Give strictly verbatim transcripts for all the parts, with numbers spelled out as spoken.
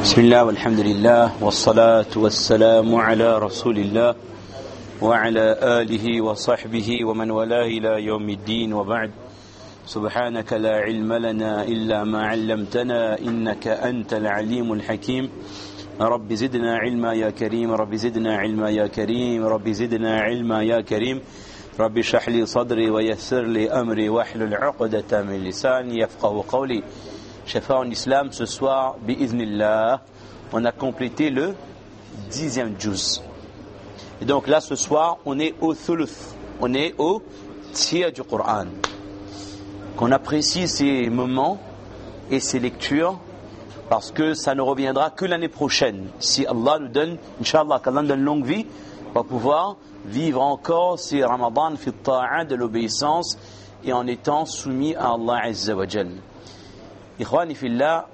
بسم الله والحمد لله والصلاة والسلام على رسول الله وعلى آله وصحبه ومن والاه إلى يوم الدين وبعد سبحانك لا علم لنا إلا ما علمتنا إنك أنت العليم الحكيم رب زدنا علما يا كريم رب زدنا علما يا كريم رب زدنا علما يا كريم رب اشرح لي صدري ويسر لي أمري واحلل عقدة من لساني يفقهوا قولي. Chers frères en islam, ce soir, bi'idhnillah, on a complété le dixième juz. Et donc là, ce soir, on est au thuluth, on est au tiers du Coran. Qu'on apprécie ces moments et ces lectures, parce que ça ne reviendra que l'année prochaine. Si Allah nous donne, Inch'Allah, qu'Allah nous donne longue vie, on va pouvoir vivre encore ces Ramadan, fi ta'a, de l'obéissance, et en étant soumis à Allah Azza wa Jal. Ikhwani fillah,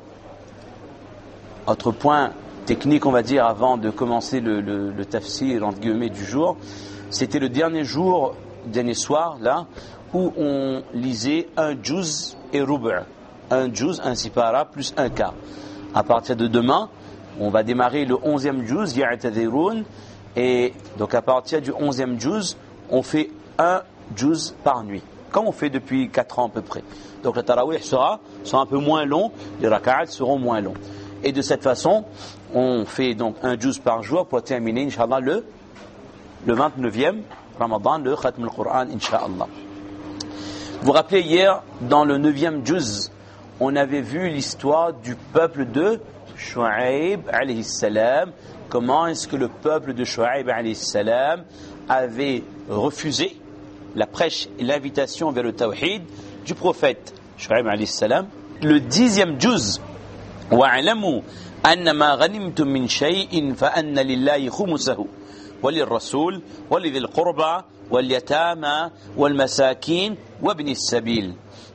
autre point technique, on va dire, avant de commencer le, le, le tafsir entre guillemets du jour, c'était le dernier jour, dernier soir, là, où on lisait un juz et rubu', un juz, un sipara, plus un quart. À partir de demain, on va démarrer le onzième juz, ya'tadhirun, et donc à partir du onzième juz, on fait un juz par nuit, comme on fait depuis quatre ans à peu près. Donc le tarawih sera, sera un peu moins long, les raka'at seront moins longs. Et de cette façon, on fait donc un juz par jour pour terminer, Inch'Allah, le, le vingt-neuvième Ramadan, le Khatm al-Qur'an, Inch'Allah. Vous vous rappelez, hier, dans le neuvième juz, on avait vu l'histoire du peuple de Shu'aib, alayhi salam. Comment est-ce que le peuple de Shu'aib, alayhi salam, avait refusé la prêche et l'invitation vers le tawhid du prophète Shu'aib alayhi salam. Le dixième juz, wa'alamu anna ma ghanimtum min shay'in fa anna lillahi khumsahu wa lirrasul wa lidhil qurba wal yatama wal masakin wa ibnis sabil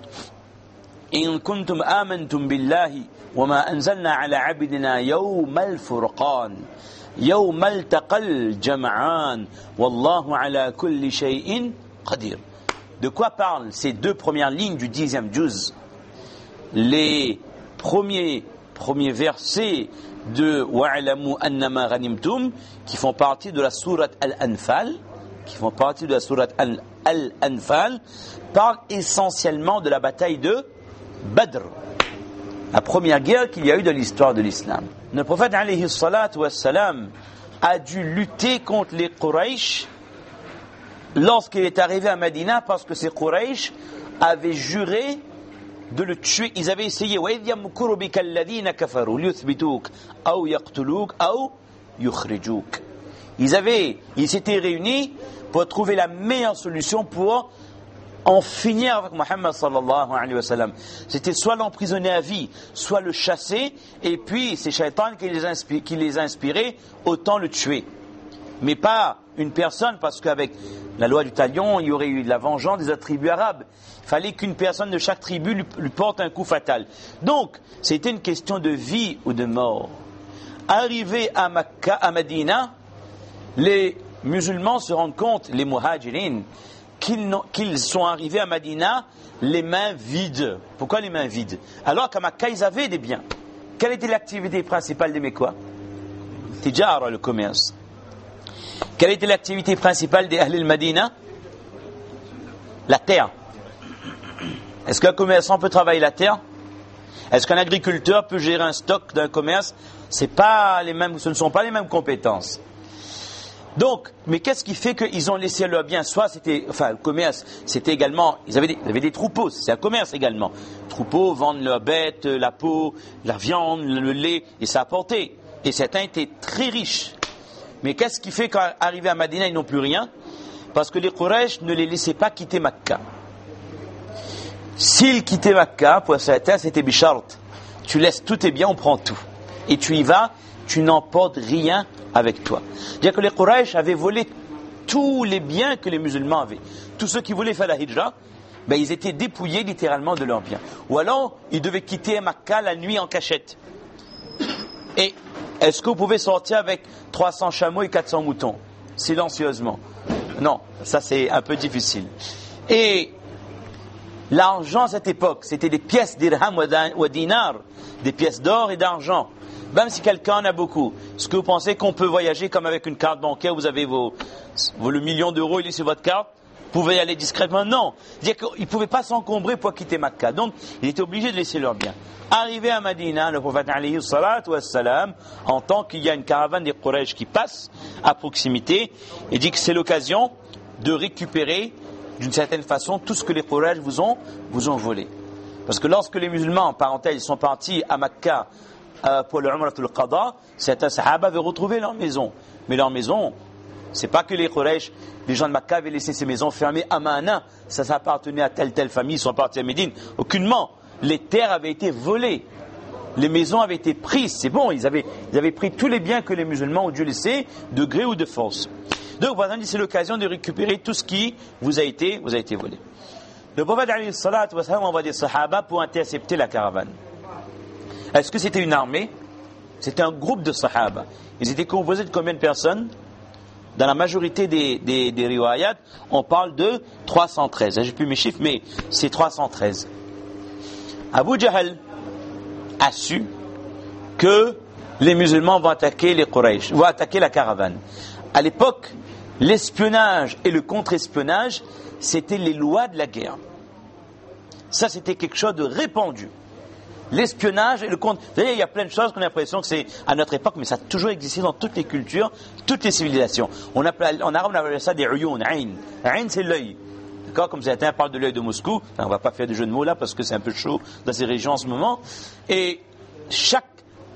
in kuntum amantum billahi wa ma anzalna ala 'abdina yawmal furqan yawmal taqal jam'an wallahu ala kulli shay'in qadir. De quoi parlent ces deux premières lignes du dixième juz? Les premiers, premiers versets de Wa'alamu annama ghanimtum, qui font partie de la sourate Al-Anfal, qui font partie de la sourate Al-Anfal, parlent essentiellement de la bataille de Badr, la première guerre qu'il y a eu de l'histoire de l'islam. Le prophète alayhi salatu wassalam a dû lutter contre les Quraysh lorsqu'il est arrivé à Medina, parce que ces Quraysh avaient juré de le tuer. Ils avaient essayé. Ils avaient, ils s'étaient réunis pour trouver la meilleure solution pour en finir avec Muhammad sallallahu alayhi wa sallam. C'était soit l'emprisonner à vie, soit le chasser, et puis c'est Shaitan qui les, inspi- qui les a inspirés, autant le tuer. Mais pas une personne, parce qu'avec la loi du talion, il y aurait eu de la vengeance des tribus arabes. Il fallait qu'une personne de chaque tribu lui, lui porte un coup fatal. Donc, c'était une question de vie ou de mort. Arrivés à Makkah, à Medina, les musulmans se rendent compte, les muhajirin, qu'ils, qu'ils sont arrivés à Medina les mains vides. Pourquoi les mains vides? Alors qu'à Makkah, ils avaient des biens. Quelle était l'activité principale des Mécois? Tijara, le commerce. Quelle était l'activité principale des Ahl al-Madina? La terre. Est-ce qu'un commerçant peut travailler la terre? Est-ce qu'un agriculteur peut gérer un stock d'un commerce? C'est pas les mêmes, ce ne sont pas les mêmes compétences. Donc, mais qu'est-ce qui fait qu'ils ont laissé leur bien? Soit c'était, enfin, le commerce, c'était également, ils avaient des, ils avaient des troupeaux, c'est un commerce également. Troupeaux vendent leurs bêtes, la peau, la viande, le lait, et ça apportait. Et certains étaient très riches. Mais qu'est-ce qui fait qu'arrivés à Medina, ils n'ont plus rien? Parce que les Quraysh ne les laissaient pas quitter Makkah. S'ils quittaient Makkah, pour certains, c'était bishart. Tu laisses tous tes biens, on prend tout. Et tu y vas, tu n'emportes rien avec toi. C'est-à-dire que les Quraysh avaient volé tous les biens que les musulmans avaient. Tous ceux qui voulaient faire la hijra, ben, ils étaient dépouillés littéralement de leurs biens. Ou alors, ils devaient quitter Makkah la nuit en cachette. Et est-ce que vous pouvez sortir avec trois cents chameaux et quatre cents moutons, silencieusement? Non, ça c'est un peu difficile. Et l'argent à cette époque, c'était des pièces dirham ou dinar, des pièces d'or et d'argent. Même si quelqu'un en a beaucoup, est-ce que vous pensez qu'on peut voyager comme avec une carte bancaire, vous avez vos, vos le million d'euros, il est sur votre carte, vous pouvez y aller discrètement? Non. C'est-à-dire qu'ils ne pouvaient pas s'encombrer pour quitter Makkah. Donc, il était obligé de laisser leurs biens. Arrivé à Madina, le prophète alayhi salatu wassalam entend qu'il y a une caravane des Quraysh qui passe à proximité et dit que c'est l'occasion de récupérer d'une certaine façon tout ce que les Quraysh vous ont, vous ont volé. Parce que lorsque les musulmans, en parenthèse, sont partis à Makkah euh, pour le Umratul Qada, certains sahaba avaient retrouvé leur maison. Mais leur maison, c'est pas que les Quraysh, les gens de Makkah avaient laissé ces maisons fermées à main nue, ça s'appartenait à telle telle famille, ils sont partis à Médine. Aucunement. Les terres avaient été volées, les maisons avaient été prises, c'est bon, ils avaient, ils avaient pris tous les biens que les musulmans ont dû laisser, de gré ou de force. Donc, par exemple, c'est l'occasion de récupérer tout ce qui vous a été, vous a été volé. Le prophète alayhi salatu wa sallam envoie des sahaba pour intercepter la caravane. Est-ce que c'était une armée? C'était un groupe de sahaba. Ils étaient composés de combien de personnes? Dans la majorité des, des, des riwayat, on parle de trois cent treize. J'ai plus mes chiffres, mais c'est trois cent treize. Abu Jahl a su que les musulmans vont attaquer les Quraysh, vont attaquer la caravane. À l'époque, l'espionnage et le contre-espionnage, c'était les lois de la guerre. Ça, c'était quelque chose de répandu. L'espionnage et le contre... Vous savez, il y a plein de choses qu'on a l'impression que c'est à notre époque, mais ça a toujours existé dans toutes les cultures, toutes les civilisations. On appelle, en arabe, on appelle ça des uyun, ayn. Ayn, c'est l'œil. D'accord, comme certains parlent de l'œil de Moscou, on ne va pas faire de jeu de mots là parce que c'est un peu chaud dans ces régions en ce moment. Et chaque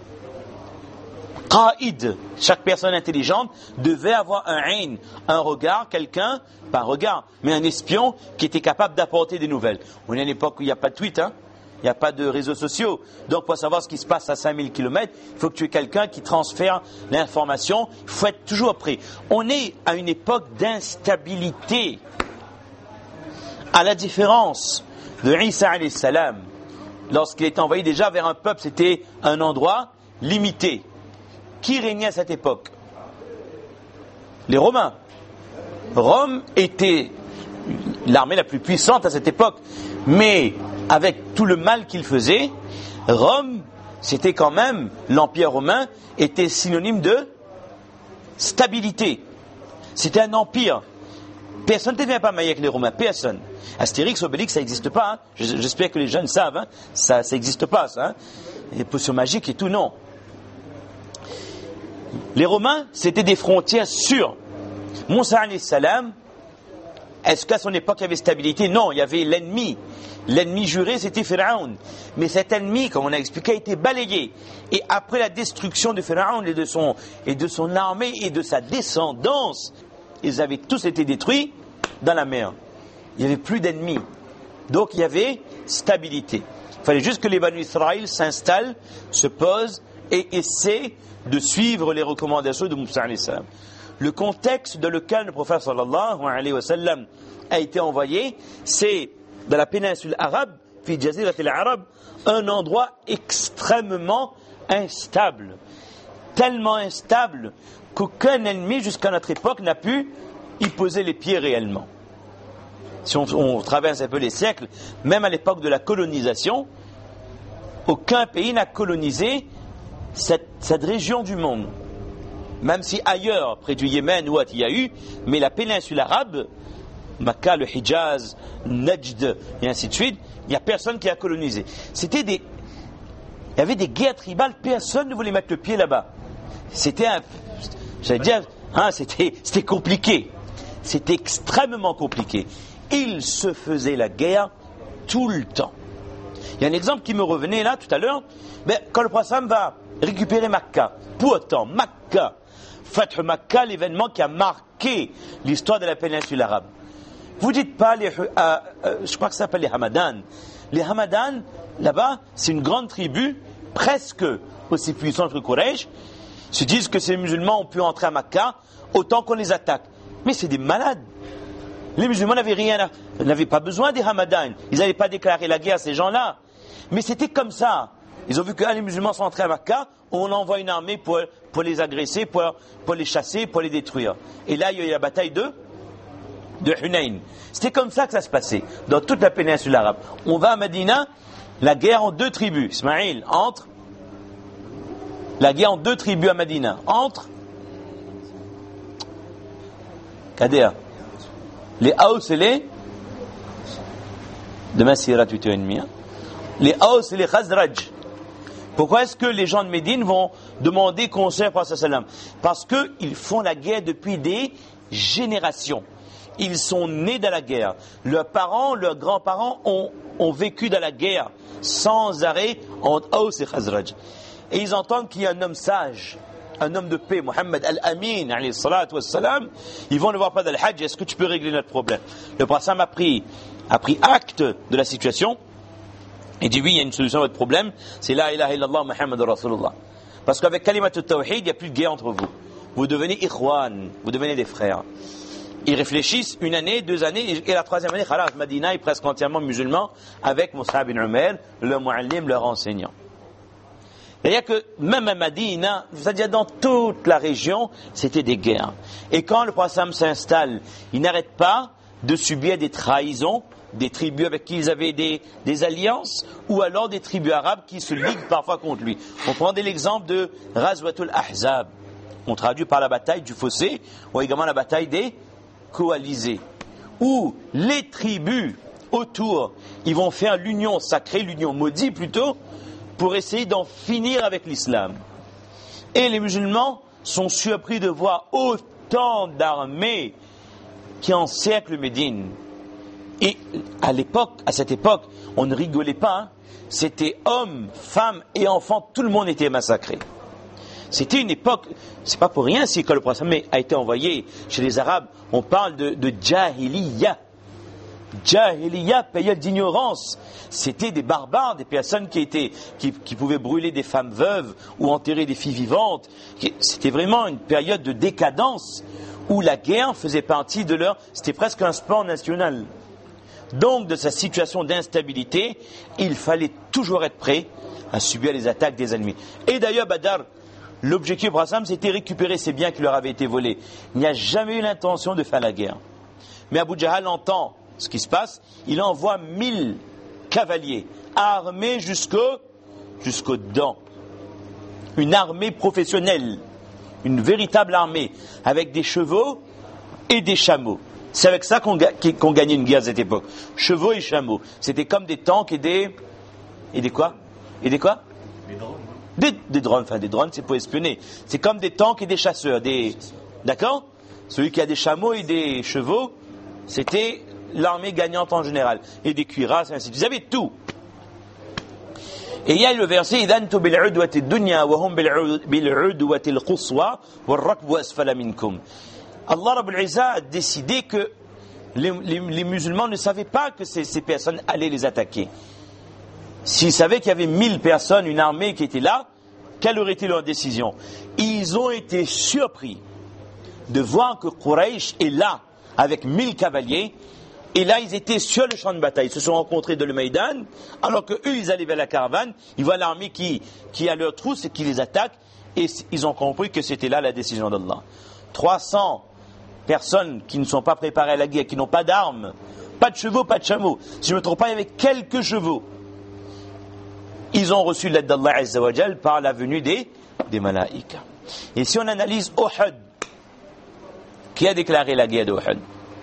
qaïd, chaque personne intelligente devait avoir un ayn, un regard, quelqu'un, pas un regard, mais un espion qui était capable d'apporter des nouvelles. On est à une époque où il n'y a pas de tweet, hein, il n'y a pas de réseaux sociaux. Donc pour savoir ce qui se passe à cinq mille kilomètres, il faut que tu aies quelqu'un qui transfère l'information. Il faut être toujours prêt. On est à une époque d'instabilité. À la différence de Isa alayhi salam, lorsqu'il est envoyé déjà vers un peuple, c'était un endroit limité. Qui régnait à cette époque? Les Romains. Rome était l'armée la plus puissante à cette époque. Mais avec tout le mal qu'il faisait, Rome, c'était quand même, l'Empire romain était synonyme de stabilité. C'était un empire. Personne ne devient pas marié avec les Romains, personne. Astérix, Obélix, ça n'existe pas. Hein. J'espère que les jeunes savent. Hein. Ça n'existe pas, ça. Hein. Les potions magiques et tout, non. Les Romains, c'était des frontières sûres. Moussa alayhi salam, est-ce qu'à son époque il y avait stabilité? Non, il y avait l'ennemi. L'ennemi juré, c'était Pharaon. Mais cet ennemi, comme on a expliqué, a été balayé. Et après la destruction de Pharaon et de son, et de son armée et de sa descendance, ils avaient tous été détruits dans la mer. Il n'y avait plus d'ennemis. Donc il y avait stabilité. Il fallait juste que les Banu Israël s'installent, se posent et essaient de suivre les recommandations de Moussa alayhi salam. Le contexte dans lequel le prophète sallallahu alayhi wa sallam a été envoyé, c'est dans la péninsule arabe, fi jazirat al-arab, un endroit extrêmement instable. Tellement instable qu'aucun ennemi jusqu'à notre époque n'a pu y poser les pieds réellement. Si on, on traverse un peu les siècles, même à l'époque de la colonisation, aucun pays n'a colonisé cette, cette région du monde. Même si ailleurs, près du Yémen ou autre, il y a eu, mais la péninsule arabe, Makkah, le Hijaz, Najd, et ainsi de suite, il n'y a personne qui a colonisé. C'était des... Il y avait des guerres tribales, personne ne voulait mettre le pied là-bas. C'était un... J'allais dire, hein, c'était, c'était compliqué. C'était extrêmement compliqué. Il se faisait la guerre tout le temps. Il y a un exemple qui me revenait là, tout à l'heure. Ben, quand le prophète va récupérer Makkah, pour autant, Makkah, Fath Makkah, l'événement qui a marqué l'histoire de la péninsule arabe. Vous dites pas les, euh, euh, je crois que ça s'appelle les Hamadan. Les Hamadan, là-bas, c'est une grande tribu, presque aussi puissante que Quraysh, se disent que ces musulmans ont pu entrer à Makkah autant qu'on les attaque. Mais c'est des malades. Les musulmans n'avaient rien, à, n'avaient pas besoin des Hamadan. Ils n'allaient pas déclarer la guerre à ces gens-là. Mais c'était comme ça. Ils ont vu que ah, les musulmans sont entrés à Makkah, on envoie une armée pour, pour les agresser, pour, pour les chasser, pour les détruire. Et là, il y a eu la bataille de, de Hunayn. C'était comme ça que ça se passait, dans toute la péninsule arabe. On va à Médina, la guerre en deux tribus. Ismaïl entre La guerre entre deux tribus à Médina. Entre Kader. Les Haus et les Demain, c'est gratuit et ennemi. Les Haus et les Khazraj. Pourquoi est-ce que les gens de Médine vont demander conseil au prophète sallam? Parce qu'ils font la guerre depuis des générations. Ils sont nés dans la guerre. Leurs parents, leurs grands-parents ont, ont vécu dans la guerre sans arrêt entre Haus et Khazraj. Et ils entendent qu'il y a un homme sage, un homme de paix, Mohammed Al-Amin, alayhi salatu wassalam. Ils vont le voir pas dans le Hajj. Est-ce que tu peux régler notre problème? Le prophète a pris, a pris acte de la situation. Il dit oui, il y a une solution à votre problème. C'est la ilaha illallah Muhammad Rasulullah. Parce qu'avec kalimat al-tawhid, il n'y a plus de guerre entre vous. Vous devenez ikhwan, vous devenez des frères. Ils réfléchissent une année, deux années, et la troisième année, khalas, Madina est presque entièrement musulman avec Mus'ab bin Umair, le muallim, leur enseignant. C'est-à-dire que même à Madina, c'est-à-dire dans toute la région, c'était des guerres. Et quand le prophète s'installe, il n'arrête pas de subir des trahisons, des tribus avec qui ils avaient des, des alliances, ou alors des tribus arabes qui se liguent parfois contre lui. On prend l'exemple de Ghazwatul Ahzab. On traduit par la bataille du fossé, ou également la bataille des coalisés, où les tribus autour, ils vont faire l'union sacrée, l'union maudite plutôt, pour essayer d'en finir avec l'islam. Et les musulmans sont surpris de voir autant d'armées qui encerclent Médine. Et à l'époque, à cette époque, on ne rigolait pas. Hein. C'était hommes, femmes et enfants, tout le monde était massacré. C'était une époque, c'est pas pour rien si quand le prophète a été envoyé chez les Arabes, on parle de, de Jahiliya. Jahiliya, période d'ignorance. C'était des barbares, des personnes qui étaient, qui, qui pouvaient brûler des femmes veuves ou enterrer des filles vivantes. C'était vraiment une période de décadence où la guerre faisait partie de leur, c'était presque un sport national. Donc, de sa situation d'instabilité, il fallait toujours être prêt à subir les attaques des ennemis. Et d'ailleurs, Badr, l'objectif pour Hassan, c'était récupérer ces biens qui leur avaient été volés. Il n'y a jamais eu l'intention de faire la guerre. Mais Abu Jahal entend ce qui se passe, il envoie mille cavaliers armés jusqu'au, jusqu'aux dents. Une armée professionnelle, une véritable armée, avec des chevaux et des chameaux. C'est avec ça qu'on, qu'on gagnait une guerre à cette époque. Chevaux et chameaux. C'était comme des tanks et des... Et des quoi? Et des quoi? Des drones. Des, des drones, enfin des drones c'est pour espionner. C'est comme des tanks et des chasseurs. Des... D'accord? Celui qui a des chameaux et des chevaux, c'était l'armée gagnante en général. Et des cuirasses, ainsi de suite. Ils avaient tout. Et il y a le verset Idantu bil'udwati dunya wa hum bil'udwati al-quswa wal rakbu asfala minkum. Allah Rabbul Izza a décidé que les, les, les musulmans ne savaient pas que ces, ces personnes allaient les attaquer. S'ils savaient qu'il y avait mille personnes, une armée qui était là, quelle aurait été leur décision? Ils ont été surpris de voir que Quraysh est là avec mille cavaliers. Et là, ils étaient sur le champ de bataille. Ils se sont rencontrés dans le Maïdan, alors qu'eux, ils allaient vers la caravane. Ils voient l'armée qui, qui a leur trousse et qui les attaque. Et ils ont compris que c'était là la décision d'Allah. trois cents personnes qui ne sont pas préparées à la guerre, qui n'ont pas d'armes, pas de chevaux, pas de chameaux. Si je ne me trompe pas, il y avait quelques chevaux. Ils ont reçu l'aide d'Allah Azza wa Jal par la venue des, des malaïkas. Et si on analyse Uhud, qui a déclaré la guerre d'Uhud?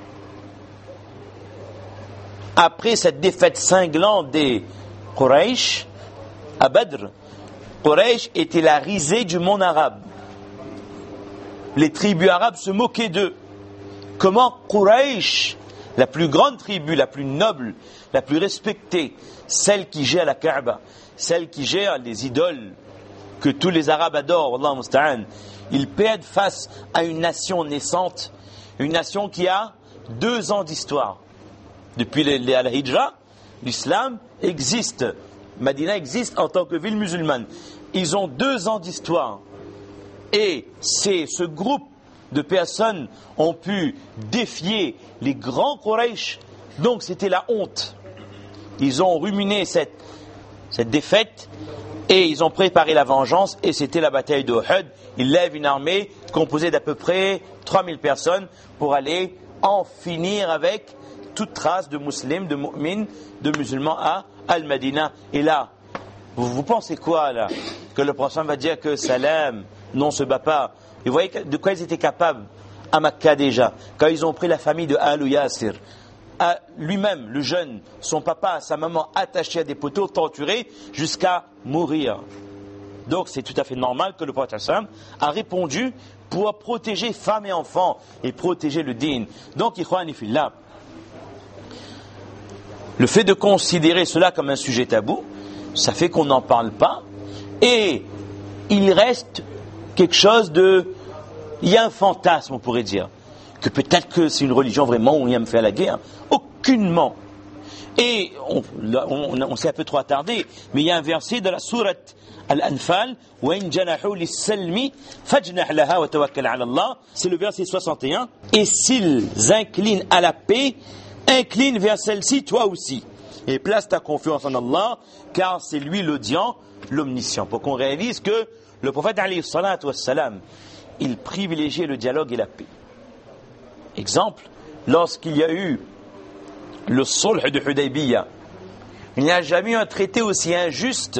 Après cette défaite cinglante des Quraysh à Badr, Quraysh était la risée du monde arabe. Les tribus arabes se moquaient d'eux. Comment Quraysh, la plus grande tribu, la plus noble, la plus respectée, celle qui gère la Kaaba, celle qui gère les idoles que tous les Arabes adorent, Allah musta'an, ils perdent face à une nation naissante, une nation qui a deux ans d'histoire. Depuis l'Hijra, l'islam existe. Madina existe en tant que ville musulmane. Ils ont deux ans d'histoire. Et c'est ce groupe de personnes ont pu défier les grands Quraysh. Donc c'était la honte. Ils ont ruminé cette, cette défaite et ils ont préparé la vengeance et c'était la bataille d'Uhud. Ils lèvent une armée composée d'à peu près trois mille personnes pour aller en finir avec toute trace de musulmans, de mu'mins, de musulmans à Al-Madina. Et là, Vous, vous pensez quoi là? Que le prophète va dire que Salam, non, se bat pas. Et vous voyez de quoi ils étaient capables à Makkah déjà, quand ils ont pris la famille de Al Yasir, à lui-même, le jeune, son papa, sa maman attachés à des poteaux, torturés jusqu'à mourir. Donc c'est tout à fait normal que le prophète a répondu pour protéger femmes et enfants et protéger le din. Donc, ikhwani fillah, le fait de considérer cela comme un sujet tabou, ça fait qu'on n'en parle pas et il reste quelque chose de... Il y a un fantasme, on pourrait dire, que peut-être que c'est une religion vraiment où on aime faire la guerre. Aucunement. Et on, on, on s'est un peu trop attardé, mais il y a un verset de la sourate Al-Anfal, c'est le verset soixante et un. Et s'ils inclinent à la paix, incline vers celle-ci, toi aussi. Et place ta confiance en Allah, car c'est lui l'audient, l'omniscient. Pour qu'on réalise que le prophète, alayhi salatu wassalam, il privilégiait le dialogue et la paix. Exemple, lorsqu'il y a eu le sulh de Hudaybiyah, il n'y a jamais eu un traité aussi injuste,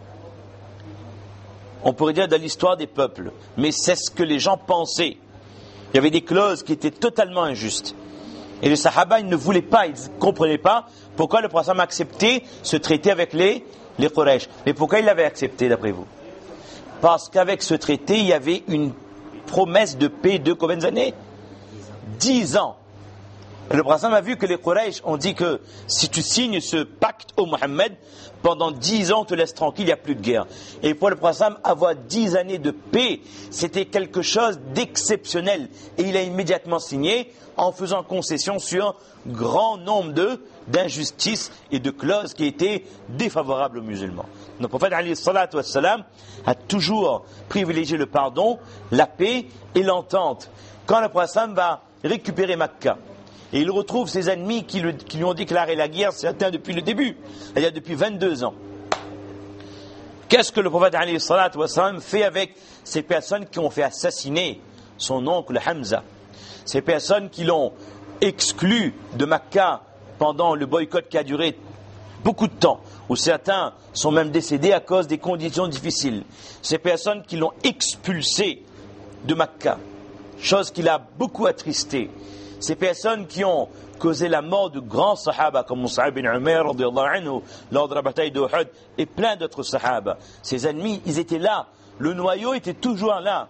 on pourrait dire, dans l'histoire des peuples. Mais c'est ce que les gens pensaient. Il y avait des clauses qui étaient totalement injustes. Et les Sahaba, ils ne voulaient pas, ils ne comprenaient pas pourquoi le prophète a accepté ce traité avec les, les Quraysh. Mais pourquoi il l'avait accepté, d'après vous? Parce qu'avec ce traité, il y avait une promesse de paix de combien d'années? Dix ans. Et le prophète a vu que les Quraysh ont dit que si tu signes ce pacte au Mohammed, pendant dix ans on te laisse tranquille, il n'y a plus de guerre. Et pour le prophète, avoir dix années de paix, c'était quelque chose d'exceptionnel. Et il a immédiatement signé en faisant concession sur un grand nombre de, d'injustices et de clauses qui étaient défavorables aux musulmans. Le prophète alayhi salatu wassalam a toujours privilégié le pardon, la paix et l'entente. Quand le prophète va récupérer Makkah, et il retrouve ses ennemis qui, le, qui lui ont déclaré la guerre, certains depuis le début, c'est-à-dire depuis vingt-deux ans. Qu'est-ce que le prophète alayhi salatu wassalam fait avec ces personnes qui ont fait assassiner son oncle Hamza, ces personnes qui l'ont exclu de Makkah pendant le boycott qui a duré beaucoup de temps, où certains sont même décédés à cause des conditions difficiles, ces personnes qui l'ont expulsé de Makkah, chose qui l'a beaucoup attristé, ces personnes qui ont causé la mort de grands sahaba comme Mus'ab bin Umair anhu, lors de la bataille de Uhud et plein d'autres sahaba. Ces ennemis, ils étaient là. Le noyau était toujours là.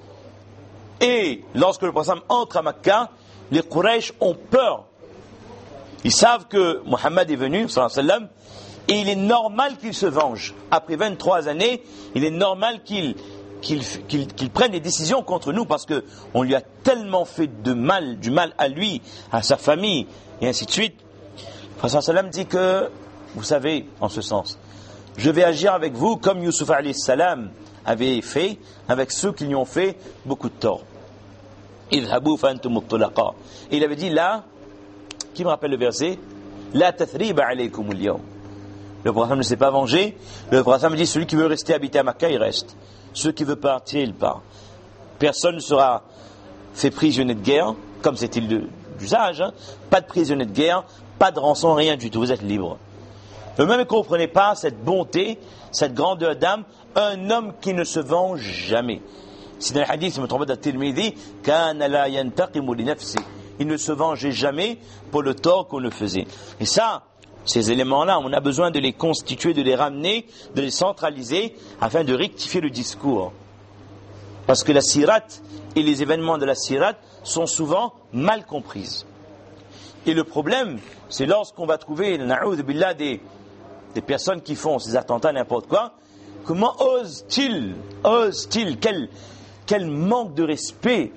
Et lorsque le prophète entre à Makkah, les Quraysh ont peur. Ils savent que Mohammed est venu, sallallahu alayhi wa sallam, et il est normal qu'il se venge. Après vingt-trois années, il est normal qu'il Qu'il, qu'il, qu'il prenne des décisions contre nous parce qu'on lui a tellement fait de mal, du mal à lui, à sa famille, et ainsi de suite. Le prophète sallam dit que, vous savez, en ce sens, je vais agir avec vous comme Youssouf alayhi salam avait fait avec ceux qui lui ont fait beaucoup de tort. Idhabu fa antum mutlaqa. Et il avait dit là, qui me rappelle le verset, La tathriba alaykum al-yawm. Le prophète ne s'est pas vengé. Le prophète me dit, celui qui veut rester habité à Makkah, il reste. Ceux qui veulent partir, ils partent. Personne ne sera fait prisonnier de guerre, comme c'était l'usage. Hein. Pas de prisonnier de guerre, pas de rançon, rien du tout. Vous êtes libres. Eux-mêmes ne comprenaient pas cette bonté, cette grandeur d'âme, un homme qui ne se venge jamais. C'est dans le hadith, je me trompe pas, Tirmidhi, Kana la yantaqimu li nafsi. Il ne se vengeait jamais pour le tort qu'on le faisait. Et ça, ces éléments-là, on a besoin de les constituer, de les ramener, de les centraliser, afin de rectifier le discours. Parce que la sirat et les événements de la sirat sont souvent mal comprises. Et le problème, c'est lorsqu'on va trouver, na'oudh billah, des, des personnes qui font ces attentats, n'importe quoi, comment osent-ils, osent-ils, quel, quel manque de respect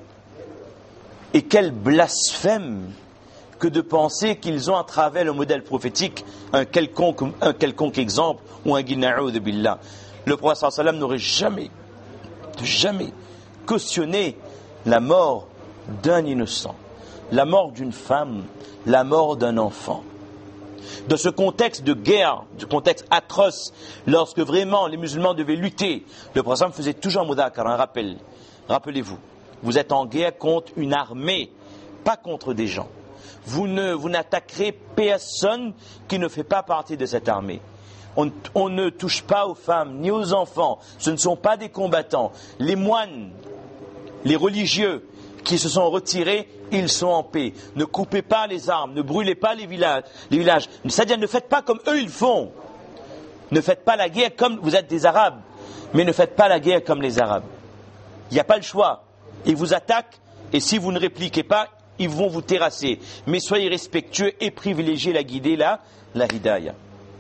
et quel blasphème que de penser qu'ils ont à travers le modèle prophétique un quelconque, un quelconque exemple ou un guina'oud billah. Le prophète sallallahu alayhi wa sallam n'aurait jamais, jamais cautionné la mort d'un innocent, la mort d'une femme, la mort d'un enfant. Dans ce contexte de guerre, ce contexte atroce, lorsque vraiment les musulmans devaient lutter, le prophète faisait toujours un mudhakar, un rappel. Rappelez-vous, vous êtes en guerre contre une armée, pas contre des gens. Vous ne, vous n'attaquerez personne qui ne fait pas partie de cette armée. On, on ne touche pas aux femmes ni aux enfants. Ce ne sont pas des combattants. Les moines, les religieux qui se sont retirés, ils sont en paix. Ne coupez pas les armes, ne brûlez pas les villages. Les villages. C'est-à-dire, ne faites pas comme eux ils font. Ne faites pas la guerre comme vous êtes des Arabes, mais ne faites pas la guerre comme les Arabes. Il n'y a pas le choix. Ils vous attaquent, et si vous ne répliquez pas, ils vont vous terrasser. Mais soyez respectueux et privilégiez la guidée, la, la hidayah.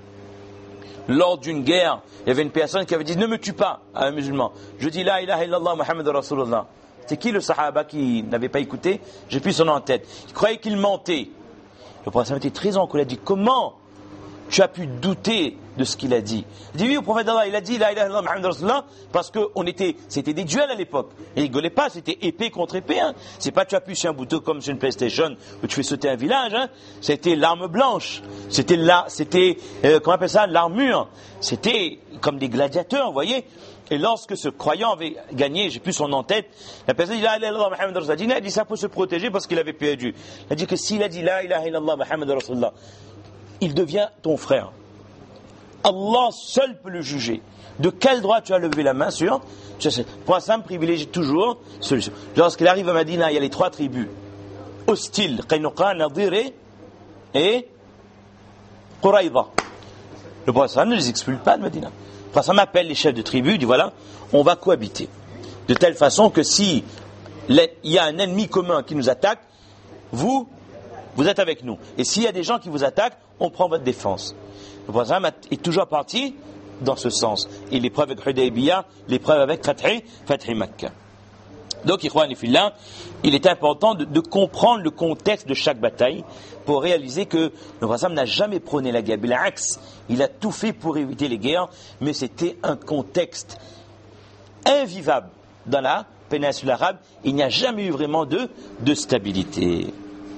Lors d'une guerre, il y avait une personne qui avait dit « Ne me tue pas » à un musulman. Je dis « La ilaha illallah Muhammad Rasulullah ». C'est qui le sahaba qui n'avait pas écouté? J'ai plus son nom en tête. Il croyait qu'il mentait. Le prophète était très en colère. Il a dit « Comment tu as pu douter de ce qu'il a dit ?» Il dit « Oui, le prophète d'Allah, il a dit « La ilaha illallah Muhammad Rasulullah » parce que on était, c'était des duels à l'époque. Il rigolait pas, c'était épée contre épée. Hein. C'est pas tu appuies sur un bouton comme sur une PlayStation où tu fais sauter un village. Hein. C'était l'arme blanche. C'était la, c'était euh, comment on appelle ça, l'armure. C'était comme des gladiateurs, vous voyez. Et lorsque ce croyant avait gagné, j'ai plus son nom en tête, la personne dit « La ilaha illallah Muhammad Rasulullah ». Il a dit ça pour se protéger parce qu'il avait perdu. Il a dit que s'il a dit « La ilaha illallah Muhammad Rasulullah », il devient ton frère. Allah seul peut le juger. De quel droit tu as levé la main sur? Pour ça, me privilégie toujours celui-ci. Lorsqu'il arrive à Medina, il y a les trois tribus hostiles, Qaynuqa, Nadir et, et Quraïda. Le prophète ne les expulse pas de Medina. Le prophète appelle les chefs de tribu, il dit voilà, on va cohabiter. De telle façon que si il y a un ennemi commun qui nous attaque, vous, vous êtes avec nous. Et s'il y a des gens qui vous attaquent, on prend votre défense. Le prophète est toujours parti dans ce sens. Et l'épreuve avec Hudaybiyah, l'épreuve avec Fathi, Fathi Makkah. Donc, Ikhwan fillah, il est important de, de comprendre le contexte de chaque bataille pour réaliser que le prophète n'a jamais prôné la guerre. Il a tout fait pour éviter les guerres, mais c'était un contexte invivable dans la péninsule arabe. Il n'y a jamais eu vraiment de, de stabilité.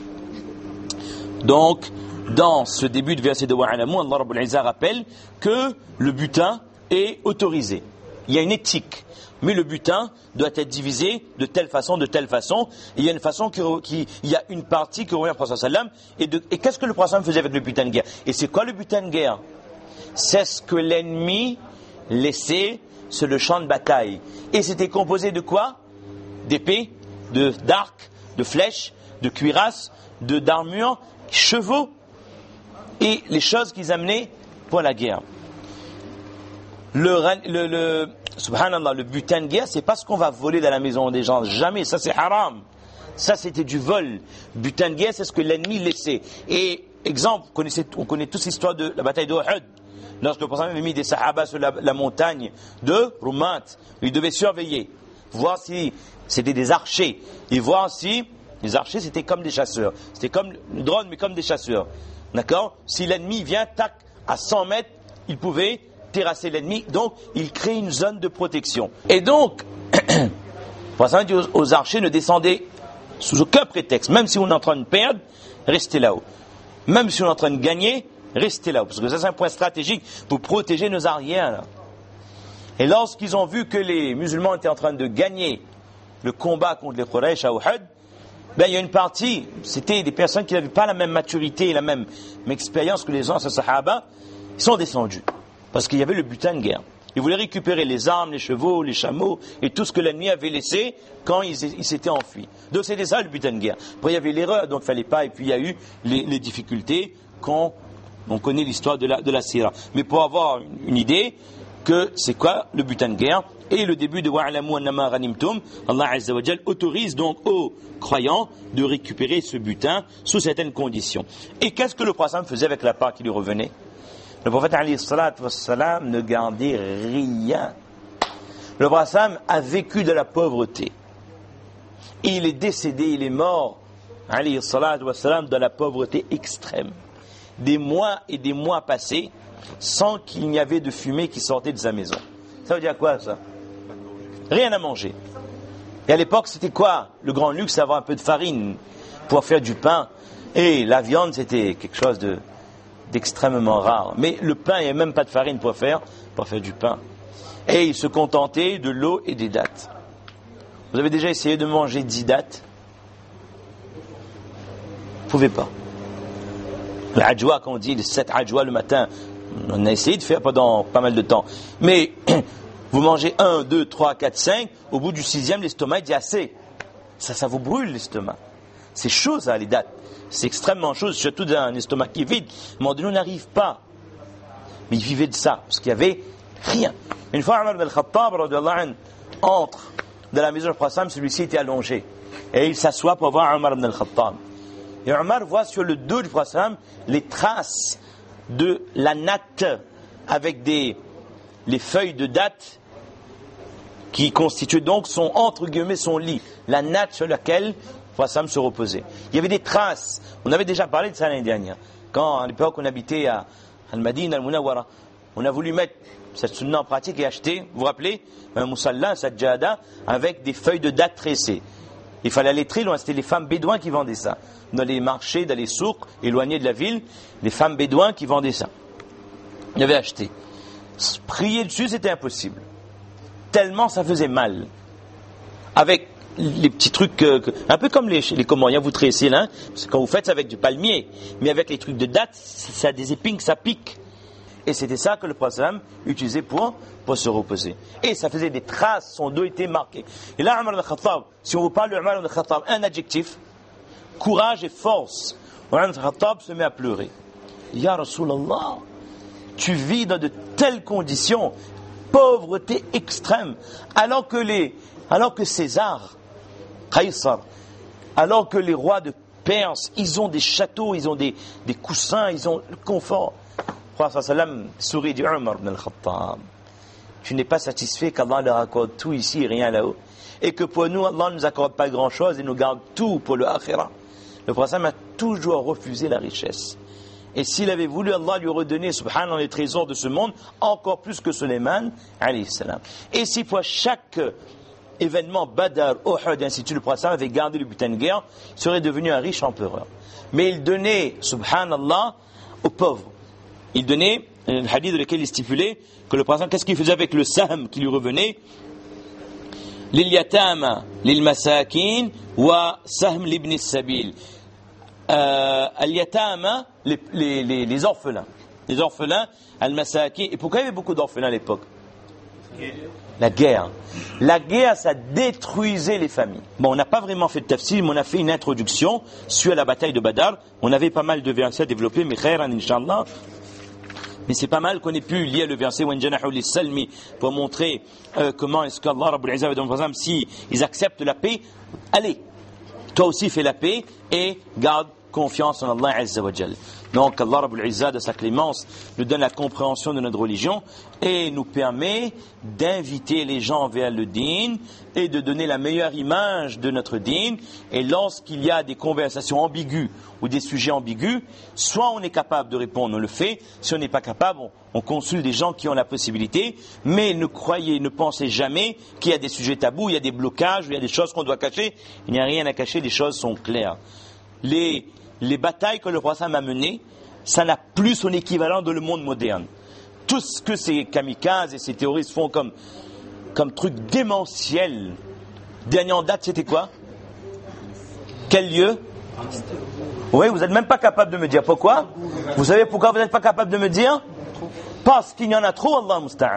Donc, dans ce début de verset de Wa'alamu, Allah Rabbul Izzah rappelle que le butin est autorisé. Il y a une éthique. Mais le butin doit être divisé de telle façon, de telle façon. Et il y a une façon qui, qui il y a une partie qui revient au Prophète sallam. Et, de, et qu'est-ce que le Prophète faisait avec le butin de guerre? Et c'est quoi le butin de guerre? C'est ce que l'ennemi laissait sur le champ de bataille. Et c'était composé de quoi? D'épées, de, d'arcs, de flèches, de cuirasses, de, d'armures, chevaux et les choses qu'ils amenaient pour la guerre. Le, le, le subhanallah, le butin de guerre, c'est pas ce qu'on va voler dans la maison des gens. Jamais, ça c'est haram. Ça c'était du vol. Butin de guerre, c'est ce que l'ennemi laissait. Et exemple, vous connaissez, on connaît tous l'histoire de la bataille d'Uhud. Lorsque le prophète avait mis des sahaba sur la, la montagne de Rumat, ils devaient surveiller, voir si c'était des archers, et voir si les archers c'était comme des chasseurs. C'était comme le drone, mais comme des chasseurs. D'accord? Si l'ennemi vient, tac, à cent mètres, il pouvait terrasser l'ennemi, donc il crée une zone de protection. Et donc, pour ça, dit aux, aux archers, ne descendez sous aucun prétexte, même si on est en train de perdre, restez là-haut. Même si on est en train de gagner, restez là-haut. Parce que ça, c'est un point stratégique pour protéger nos arrières. Là. Et lorsqu'ils ont vu que les musulmans étaient en train de gagner le combat contre les Quraysh à Uhud, ben, il y a une partie, c'était des personnes qui n'avaient pas la même maturité et la même, même expérience que les anciens sahaba, ils sont descendus. Parce qu'il y avait le butin de guerre. Ils voulaient récupérer les armes, les chevaux, les chameaux et tout ce que l'ennemi avait laissé quand ils, ils s'étaient enfuis. Donc c'était ça le butin de guerre. Après il y avait l'erreur, donc il ne fallait pas, et puis il y a eu les, les difficultés quand on connaît l'histoire de la, de la Sira. Mais pour avoir une, une idée que c'est quoi le butin de guerre, et le début de Wa'alamu annama ghanimtum, Allah Azza wa Jal autorise donc aux croyants de récupérer ce butin sous certaines conditions. Et qu'est-ce que le prophète faisait avec la part qui lui revenait? Le prophète alayhi salatu wassalam ne gardait rien. Le prophète a vécu de la pauvreté. Et il est décédé, il est mort, alayhi salatu wassalam, de la pauvreté extrême. Des mois et des mois passés sans qu'il n'y avait de fumée qui sortait de sa maison. Ça veut dire quoi ça? Rien à manger. Et à l'époque c'était quoi? Le grand luxe, c'est avoir un peu de farine pour faire du pain. Et la viande c'était quelque chose de d'extrêmement rare. Mais le pain, il n'y a même pas de farine pour faire, pour faire du pain. Et il se contentait de l'eau et des dattes. Vous avez déjà essayé de manger dix dattes? Vous ne pouvez pas. L'ajwa, quand on dit les sept ajwa le matin, On a essayé de faire pendant pas mal de temps. Mais vous mangez un, deux, trois, quatre, cinq, au bout du sixième, l'estomac dit assez. Ça, ça vous brûle l'estomac. C'est chaud ça, les dattes. C'est extrêmement chaud, surtout d'un estomac qui est vide. À un moment donné, on n'arrive pas. Mais ils vivaient de ça, parce qu'il n'y avait rien. Une fois, Omar ibn al-Khattab entre dans la maison du prophète, celui-ci était allongé. Et il s'assoit pour voir Omar ibn al-Khattab. Et Omar voit sur le dos du prophète les traces de la natte avec des, les feuilles de date qui constituaient donc son, entre guillemets, son lit. La natte sur laquelle le prophète se reposait. Il y avait des traces. On avait déjà parlé de ça l'année dernière. Quand, à l'époque, on habitait à Al-Madina, Al-Munawwara, on a voulu mettre cette sunna en pratique et acheter, vous vous rappelez, un musalla, un sajjada, avec des feuilles de date tressées. Il fallait aller très loin, c'était les femmes bédouins qui vendaient ça. Dans les marchés, dans les souks, éloignés de la ville, les femmes bédouins qui vendaient ça. On avait acheté. Prier dessus, c'était impossible. Tellement ça faisait mal. Avec les petits trucs, euh, un peu comme les, les Comoriens, vous tressez là, parce que quand vous faites ça avec du palmier, mais avec les trucs de date, ça a des épines, ça pique. Et c'était ça que le prophète utilisait pour, pour se reposer. Et ça faisait des traces, son dos était marqué. Et là, Omar ibn al-Khattab, si on vous parle de Omar ibn al-Khattab, un adjectif, courage et force. Omar ibn al-Khattab se met à pleurer. Ya Rasulallah, tu vis dans de telles conditions, pauvreté extrême, alors que les, alors que César, Qaysar, alors que les rois de Perse, ils ont des châteaux, ils ont des, des coussins, ils ont le confort. Le prophète sallam sourit du Omar ibn al-Khattab. Tu n'es pas satisfait qu'Allah leur accorde tout ici et rien là-haut. Et que pour nous, Allah ne nous accorde pas grand-chose et nous garde tout pour le akhira. Le prophète a toujours refusé la richesse. Et s'il avait voulu, Allah lui redonner, subhanallah, les trésors de ce monde, encore plus que Sulayman, alayhi salam. Et si pour chaque événement, Badr, Uhud, et ainsi de suite, le prophète avait gardé le butin de guerre, il serait devenu un riche empereur. Mais il donnait, subhanallah, aux pauvres. Il donnait, un hadith dans lequel il stipulait que le prophète, qu'est-ce qu'il faisait avec le sahm qui lui revenait? Lil yatama, lil masakin, wa sahm libni sabil. Al yatama, les, les, les, les orphelins. Les orphelins, al masakin. Et pourquoi il y avait beaucoup d'orphelins à l'époque? La guerre. La guerre, ça détruisait les familles. Bon, on n'a pas vraiment fait de tafsir, mais on a fait une introduction sur la bataille de Badr. On avait pas mal de versets à développer, mais khairan, inshallah. Mais c'est pas mal qu'on ait pu lire le verset pour montrer euh, comment est-ce qu'Allah Rabbul Izzah, par exemple, si ils acceptent la paix, allez, toi aussi fais la paix et garde confiance en Allah Azza wa Jal. Donc Allah Rabbul Izzah, de sa clémence, nous donne la compréhension de notre religion et nous permet d'inviter les gens vers le dîn et de donner la meilleure image de notre dîn. Et lorsqu'il y a des conversations ambiguës ou des sujets ambigus, soit on est capable de répondre, on le fait. Si on n'est pas capable, on, on consulte des gens qui ont la possibilité. Mais ne croyez, ne pensez jamais qu'il y a des sujets tabous, il y a des blocages, il y a des choses qu'on doit cacher. Il n'y a rien à cacher, les choses sont claires. Les, les batailles que le prophète a menées, ça n'a plus son équivalent dans le monde moderne. Tout ce que ces kamikazes et ces terroristes font comme, comme truc démentiel. Dernier en date, c'était quoi? Quel lieu? Oui, vous n'êtes même pas capable de me dire pourquoi. Vous savez pourquoi vous n'êtes pas capable de me dire? Parce qu'il y en a trop, Allah musta'an.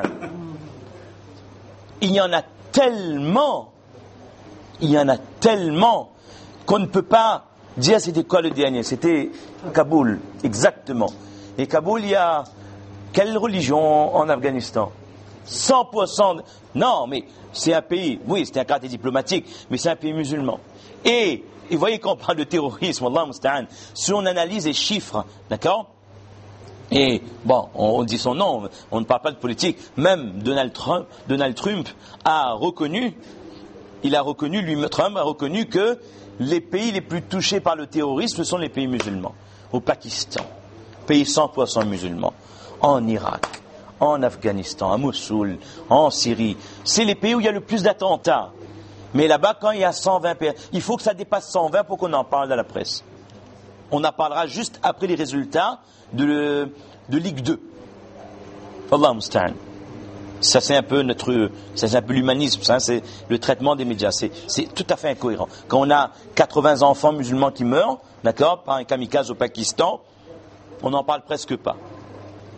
Il y en a tellement, il y en a tellement qu'on ne peut pas dire c'était quoi le dernier. C'était Kaboul, exactement. Et Kaboul, il y a quelle religion en Afghanistan? cent pour cent. Non, mais c'est un pays, oui, c'est un quartier diplomatique, mais c'est un pays musulman. Et, et vous voyez qu'on parle de terrorisme, Allah musta'an, si on analyse les chiffres, d'accord? Et bon, on, on dit son nom, on ne parle pas de politique. Même Donald Trump, Donald Trump a reconnu, il a reconnu, lui, Trump a reconnu que les pays les plus touchés par le terrorisme sont les pays musulmans. Au Pakistan, pays cent pour cent musulmans. En Irak, en Afghanistan, à Mossoul, en Syrie. C'est les pays où il y a le plus d'attentats. Mais là-bas, quand il y a cent vingt pays, il faut que ça dépasse cent vingt pour qu'on en parle dans la presse. On en parlera juste après les résultats de, de Ligue deux. Allah musta'an. Ça c'est un peu notre, ça c'est un peu l'humanisme, ça c'est le traitement des médias, c'est, c'est tout à fait incohérent. Quand on a quatre-vingts enfants musulmans qui meurent, d'accord, par un kamikaze au Pakistan, on n'en parle presque pas.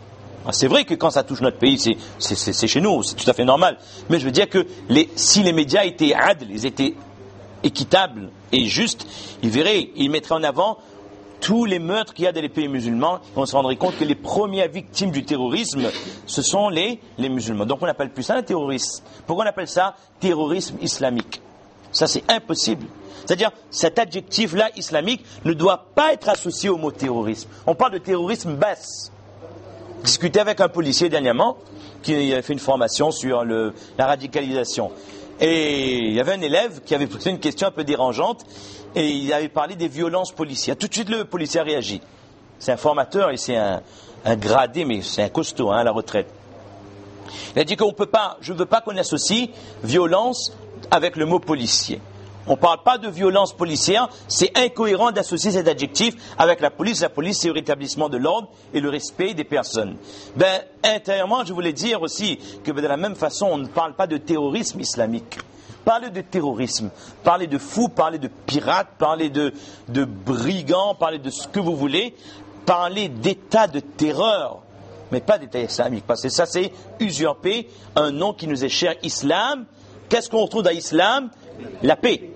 C'est vrai que quand ça touche notre pays, c'est, c'est, c'est, c'est chez nous, c'est tout à fait normal. Mais je veux dire que les, si les médias étaient adl, ils étaient équitables et justes, ils verraient, ils mettraient en avant tous les meurtres qu'il y a dans les pays musulmans. On se rendrait compte que les premières victimes du terrorisme, ce sont les, les musulmans. Donc on n'appelle plus ça un terrorisme. Pourquoi on appelle ça terrorisme islamique? Ça, c'est impossible. C'est-à-dire, cet adjectif-là, islamique, ne doit pas être associé au mot terrorisme. On parle de terrorisme basse. J'ai discuté avec un policier dernièrement qui a fait une formation sur le, la radicalisation. Et il y avait un élève qui avait posé une question un peu dérangeante et il avait parlé des violences policières. Tout de suite, le policier a réagi. C'est un formateur et c'est un, un gradé, mais c'est un costaud hein, à la retraite. Il a dit qu'on peut pas, je ne veux pas qu'on associe violence avec le mot policier. On ne parle pas de violence policière, c'est incohérent d'associer cet adjectif avec la police. La police, c'est le rétablissement de l'ordre et le respect des personnes. Ben, intérieurement, je voulais dire aussi que de la même façon, on ne parle pas de terrorisme islamique. Parler de terrorisme, parler de fous, parler de pirates, parler de, de brigands, parler de ce que vous voulez, parler d'état de terreur, mais pas d'état islamique, parce que ça, c'est usurper un nom qui nous est cher, islam. Qu'est-ce qu'on retrouve dans l'islam? La paix.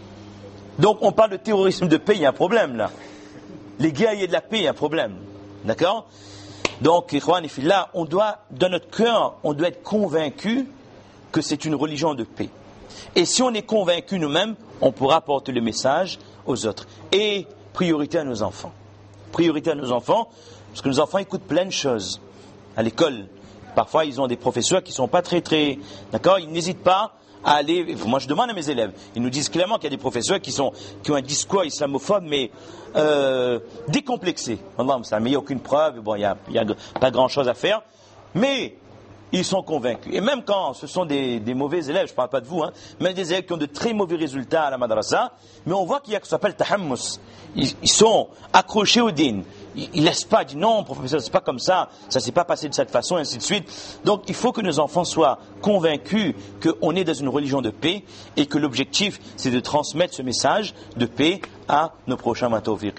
Donc on parle de terrorisme de paix, il y a un problème là. Les guerriers de la paix, il y a un problème. D'accord? Donc, là, on doit, dans notre cœur, on doit être convaincu que c'est une religion de paix. Et si on est convaincu nous-mêmes, on pourra porter le message aux autres. Et priorité à nos enfants. Priorité à nos enfants, parce que nos enfants écoutent plein de choses à l'école. Parfois, ils ont des professeurs qui ne sont pas très, très... D'accord? Ils n'hésitent pas à aller... Moi, je demande à mes élèves. Ils nous disent clairement qu'il y a des professeurs qui, sont, qui ont un discours islamophobe, mais euh, décomplexé. Allah, ça, mais il n'y a aucune preuve. Bon, il n'y a, il y a pas grand-chose à faire. Mais ils sont convaincus. Et même quand ce sont des, des mauvais élèves, je ne parle pas de vous, hein, même des élèves qui ont de très mauvais résultats à la madrasa, mais on voit qu'il y a ce qu'on appelle tahammus. Ils, ils sont accrochés au din. Ils ne laissent pas, ils disent non, professeur, c'est pas comme ça, ça ne s'est pas passé de cette façon, et ainsi de suite. Donc il faut que nos enfants soient convaincus qu'on est dans une religion de paix et que l'objectif, c'est de transmettre ce message de paix à nos prochains.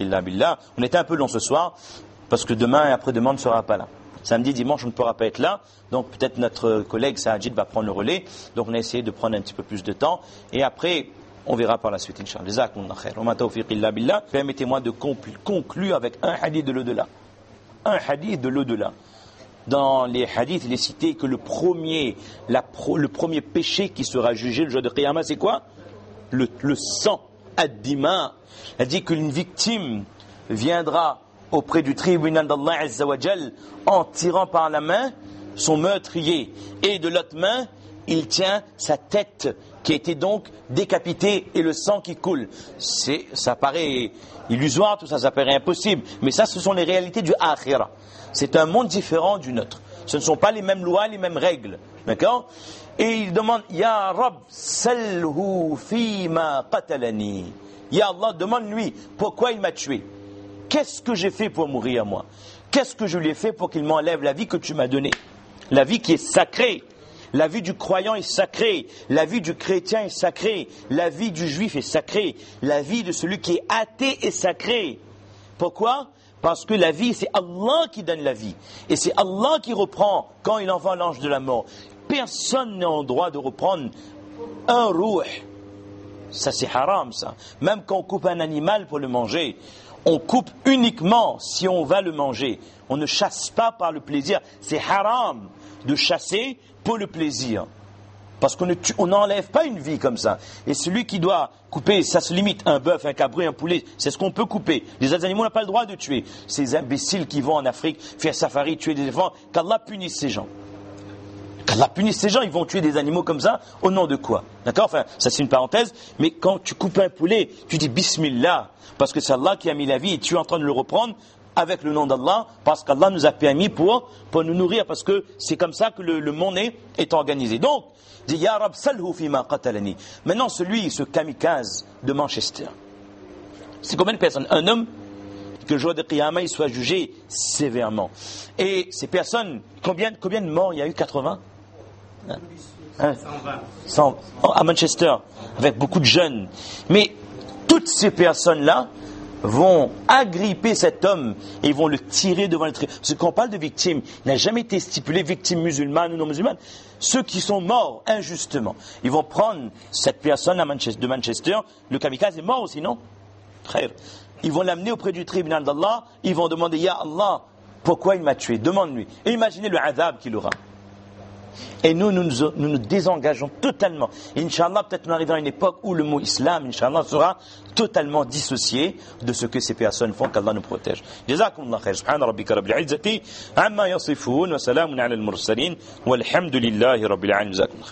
On était un peu long ce soir, parce que demain et après-demain, on ne sera pas là. Samedi, dimanche, on ne pourra pas être là, donc peut-être notre collègue Saadjid va prendre le relais. Donc on a essayé de prendre un petit peu plus de temps, et après, on verra par la suite, Inch'Allah. Permettez-moi de conclure avec un hadith de l'au-delà. Un hadith de l'au-delà. Dans les hadiths, il est cité que le premier, la pro, le premier péché qui sera jugé le jour de Qiyamah, c'est quoi? le, le sang, ad-dima. Il dit qu'une victime viendra auprès du tribunal d'Allah Azza wa Jal en tirant par la main son meurtrier, et de l'autre main il tient sa tête qui a été donc décapitée et le sang qui coule. C'est, ça paraît illusoire, tout ça, ça paraît impossible, mais ça, ce sont les réalités du akhira. C'est un monde différent du nôtre. Ce ne sont pas les mêmes lois, les mêmes règles, d'accord? Et il demande, Ya Rab, salhu fima qatalani. Ya Allah, demande-lui pourquoi il m'a tué. Qu'est-ce que j'ai fait pour mourir, moi? Qu'est-ce que je lui ai fait pour qu'il m'enlève la vie que tu m'as donnée? La vie qui est sacrée. La vie du croyant est sacrée. La vie du chrétien est sacrée. La vie du juif est sacrée. La vie de celui qui est athée est sacrée. Pourquoi? Parce que la vie, c'est Allah qui donne la vie. Et c'est Allah qui reprend quand il envoie l'ange de la mort. Personne n'a le droit de reprendre un rouh. Ça, c'est haram, ça. Même quand on coupe un animal pour le manger, on coupe uniquement si on va le manger. On ne chasse pas par le plaisir. C'est haram de chasser pour le plaisir. Parce qu'on n'enlève pas une vie comme ça. Et celui qui doit couper, ça se limite, un bœuf, un cabri, un poulet, c'est ce qu'on peut couper. Les autres animaux n'ont pas le droit de tuer. Ces imbéciles qui vont en Afrique faire safari, tuer des éléphants, qu'Allah punisse ces gens. Qu'Allah punisse ces gens, ils vont tuer des animaux comme ça, au nom de quoi? D'accord? Enfin, ça c'est une parenthèse, mais quand tu coupes un poulet, tu dis Bismillah, parce que c'est Allah qui a mis la vie et tu es en train de le reprendre avec le nom d'Allah, parce qu'Allah nous a permis pour, pour nous nourrir, parce que c'est comme ça que le, le monde est, est organisé. Donc, dit Ya Rab salhu fima qatalani. Maintenant, celui, ce kamikaze de Manchester, c'est combien de personnes? Un homme que le jour de Qiyamah, il soit jugé sévèrement. Et ces personnes, combien, combien de morts il y a eu? quatre-vingts hein? Hein? cent vingt à Manchester, avec beaucoup de jeunes. Mais toutes ces personnes-là, vont agripper cet homme et vont le tirer devant les tribunaux. Parce que quand on parle de victimes, il n'a jamais été stipulé victime musulmane ou non musulmane. Ceux qui sont morts injustement, ils vont prendre cette personne à Manchester, de Manchester, le kamikaze est mort aussi, non? Frère. Ils vont l'amener auprès du tribunal d'Allah, ils vont demander, Ya Allah, pourquoi il m'a tué? Demande-lui. Et imaginez le adab qu'il aura. Et nous, nous nous, nous, nous désengageons totalement. Et Inch'Allah, peut-être nous arriverons à une époque où le mot islam, Inch'Allah, sera totalement dissocié de ce que ces personnes font, qu'Allah nous protège. Jazakumullah khair. Subhana rabbika rabbil izzati amma yasifoun wa salamun ala al-mursalin walhamdulillahi rabbil alamin.